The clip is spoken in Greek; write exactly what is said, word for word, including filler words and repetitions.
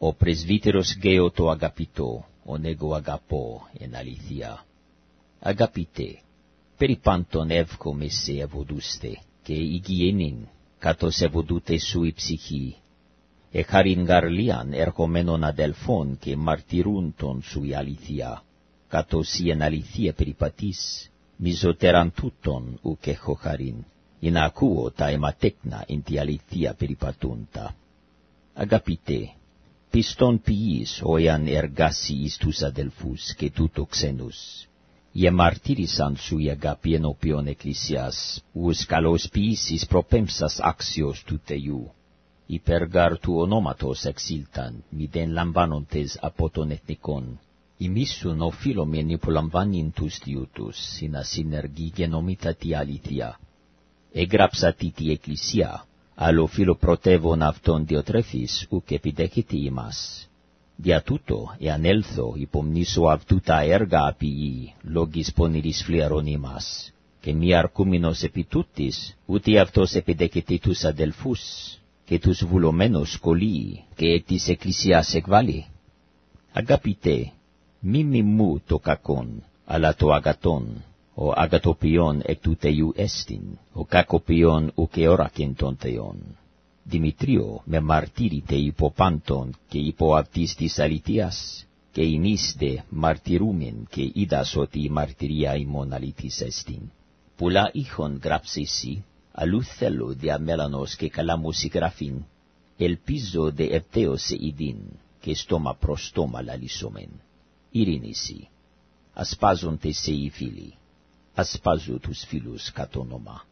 Ο πρεσβύτερος Γέο το αγαπητό, ον εγώ αγαπώ εν αλήθεια. Αγαπητέ, περί πάντων εύχομαι σε ευωδούστε, και υγιεινήν, κατός ευωδούτε σου η ψυχή, εχάριν γαρλίαν ερχομένων αδελφών και μαρτυρούν τον σου η αλήθεια, κατός η εν αλήθεια περιπατείς, μιζωτέραν τούτον ουκ έχω χαρίν, ειν ακούω τα αιματέκνα εν τη αλήθεια περιπατούντα. Αγαπητέ, πιστόν ποιείς ο εάν εργάσει εις τους αδελφούς και τούτο ξένους, ιεμαρτύρησαν σου η αγάπη ενώπιον εκκλησιάς, ους καλώς ποιήσεις προπέμψας άξιος του Θεού, υπεργάρ του ονόματος εξήλταν, μηδέν λαμβάνοντες από των εθνικών, ημίσουν οφείλομεν υπολαμβάνειν τους διούτους, συνα συνεργή γενομήτα τη αλήθεια. Εγράψα τι τη εκκλησία, άλλο φιλοπρωτεύων αυτόν Διοτρέφης, ουκ επιδέχεται ημάς. Δια τούτο, εάν έλθω, υπομνήσω αυτού τα έργα απειεί, λόγης πονηρής φλιαρών ημάς, και μη αρκούμενος επί τούτης, ούτε αυτός επιδέχεται τους αδελφούς, και τους βουλωμένους σκολεί, και της εκκλησιάς εκβάλλει. Αγαπητέ, μη μιμού το κακόν, αλλά το αγατόν, ο αγατοποιόν εκ του Θεού εστιν, ο κακοποιόν ουκ εώρακεν τον Θεόν. Δημητρίο με μαρτύρητε υπό πάντων και υπό αυτής της αληθείας, και ημείς δε μαρτυρούμεν και είδας ότι η μαρτυρία ημών αληθής εστιν. Πουλά είχον γράψεσι, αλλού θέλω διαμέλανος και καλά μου συγγραφήν, ελπίζω δε ευθέως σε ειδήν, και στόμα προς στόμα λαλήσομεν. Ειρήνηση, ασπάζονται σε οι φίλοι, ασπάζω τους φίλους κατ' όνομα.